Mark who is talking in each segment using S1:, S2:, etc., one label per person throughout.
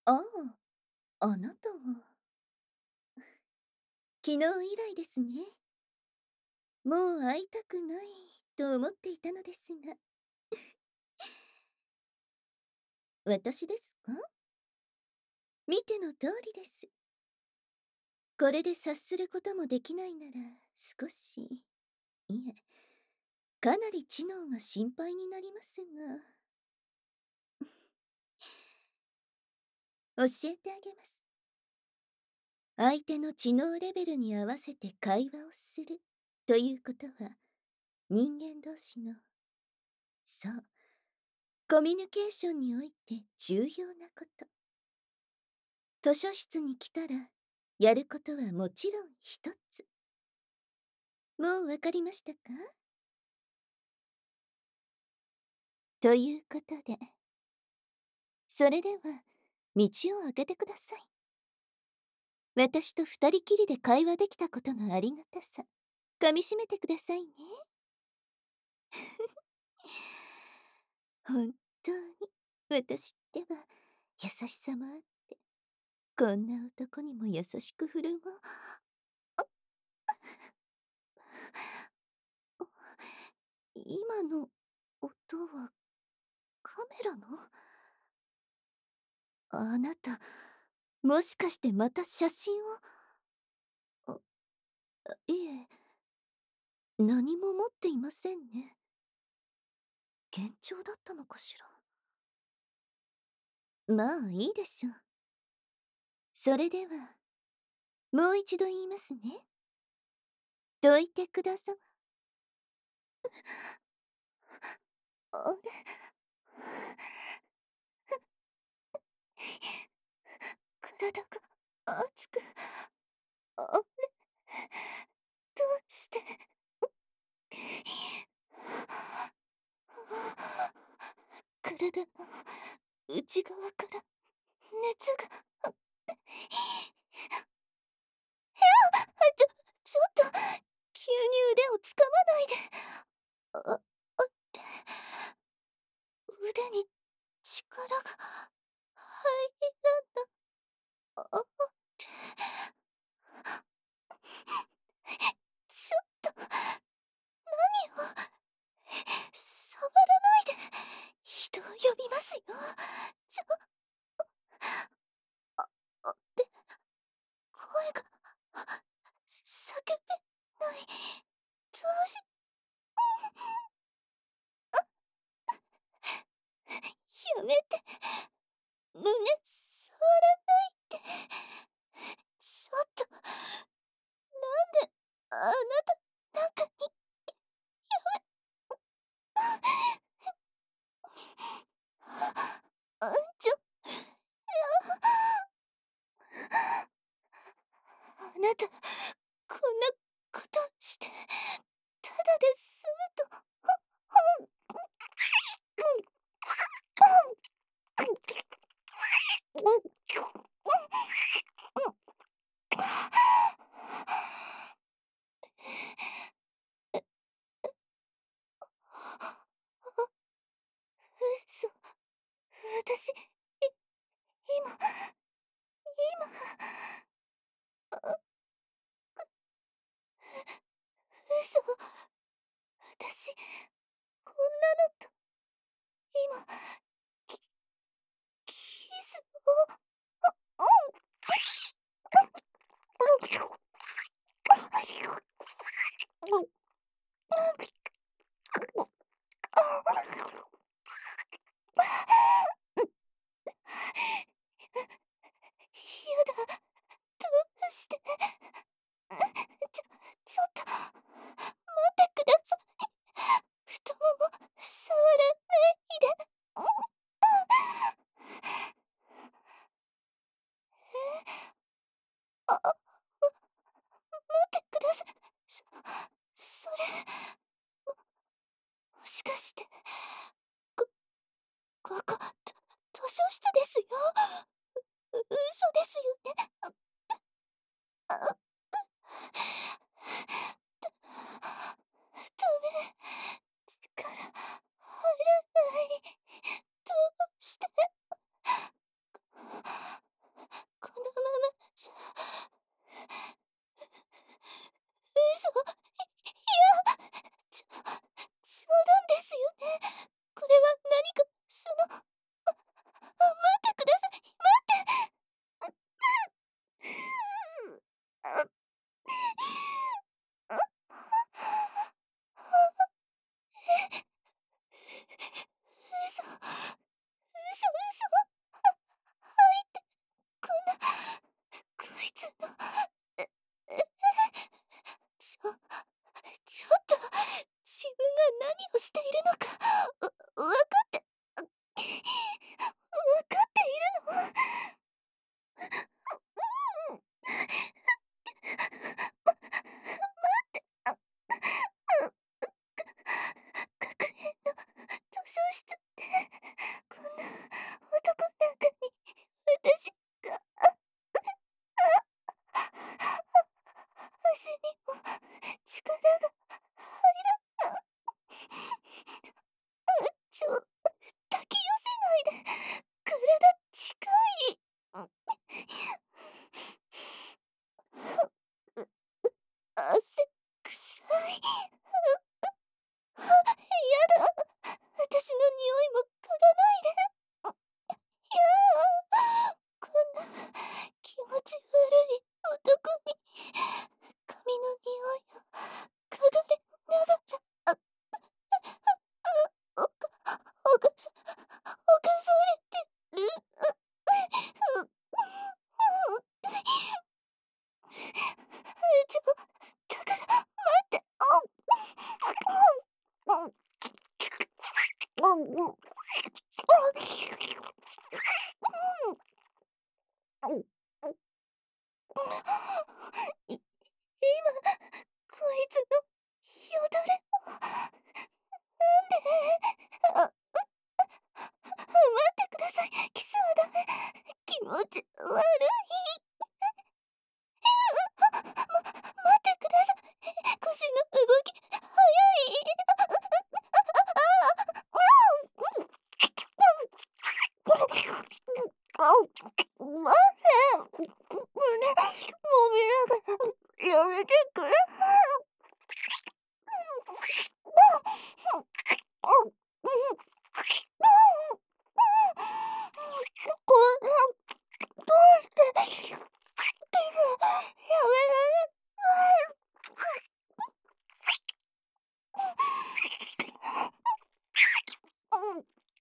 S1: ああ、あなたは。昨日以来ですね。もう会いたくないと思っていたのですが。私ですか？見ての通りです。これで察することもできないなら、少し、いえ、かなり知能が心配になりますが。教えてあげます。相手の知能レベルに合わせて会話をするということは、人間同士の、そう、コミュニケーションにおいて重要なこと。図書室に来たら、やることはもちろん一つ。もうわかりましたか？ということで、それでは、道を開けてください。私と二人きりで会話できたことのありがたさ、噛み締めてくださいね。本当に、私ってば、優しさもあって、こんな男にも優しく振る舞う。今の音はカメラの？あなた、もしかしてまた写真を？あ、いえ、何も持っていませんね。幻聴だったのかしら。まあいいでしょう。それでは、もう一度言いますね。どいてくださ。あれ、体が熱く、あれ、どうして。体の内側から熱が。ちょっと、急に腕をつかまないで。あ、腕に力が入らな。あ、ちょっと、何を。触らないで。人を呼びますよ。ちょ、あれ、声が、叫べない。どうし、やめて。胸、触らないで。ちょっと、なんで、あなた、中に、あ、ちょ、あなた、こんなことしてただで済むと。嘘。私、今、嘘。私、こんなのと、今、キスを。やだ、どうして。ちょっと、待ってください。太もも、触らないで。待ってください。それ、もしかして、こ、ここ、図書室ですよ。嘘ですよね。あ、ダメ。力、入らない。どうして。 今、こいつのよだれあ、待ってください。キスはダメ。気持ち悪い。待ってください。腰の動き、早い。まへん。胸、もみながら、やめてくれ。こんな、どうして、やめられない。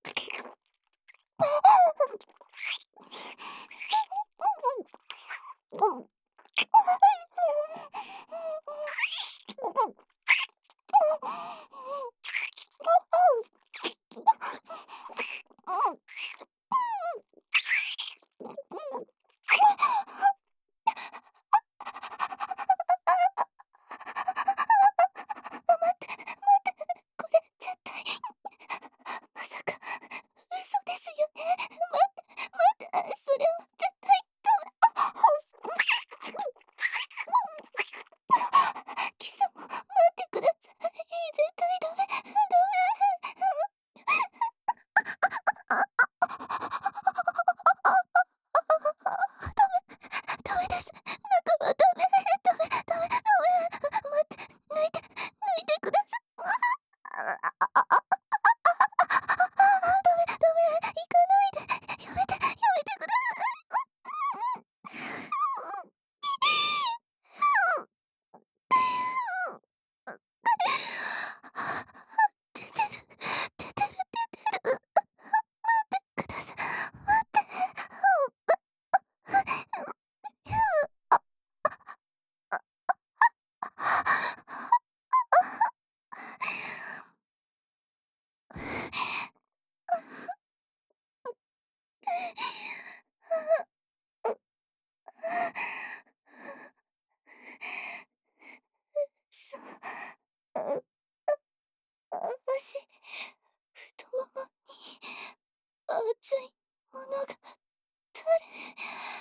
S1: これ絶対、まさか嘘ですよね。待って、それは絶対キスも待ってください。絶対ダメ。ダメです。中はダメ。ダメ。待って、抜いてください。ダメ、行かないで。やめてください。出てる、出てる。ください。待って。そう、あ足、太ももに熱いものが垂れ。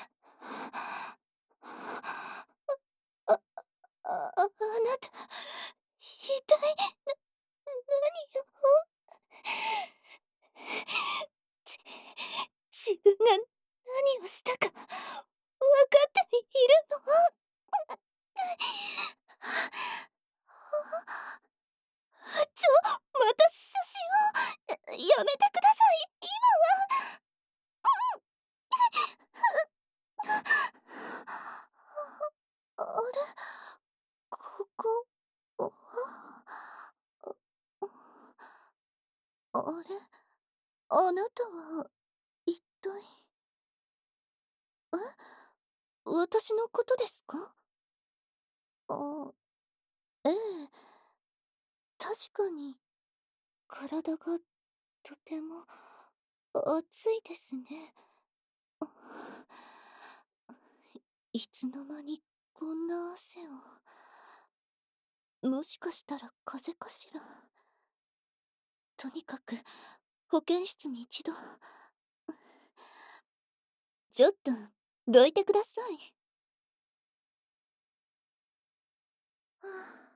S1: あ、あなた、痛い。何を。ち自分が何をしたか分かっているの。また写真を。やめてください。今は。あれ、ここあれ、あなたは一体。私のことですか？あ、ええ、確かに体がとても熱いですね。いつの間にこんな汗を。もしかしたら風邪かしら。とにかく保健室に一度。ちょっとどいてください。は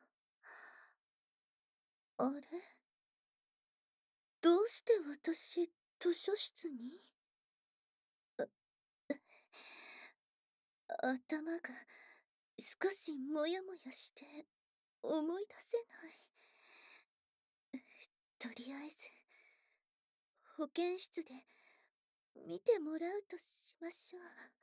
S1: あ、あれ、どうして私図書室に。頭が少しモヤモヤして思い出せない。とりあえず保健室で見てもらうとしましょう。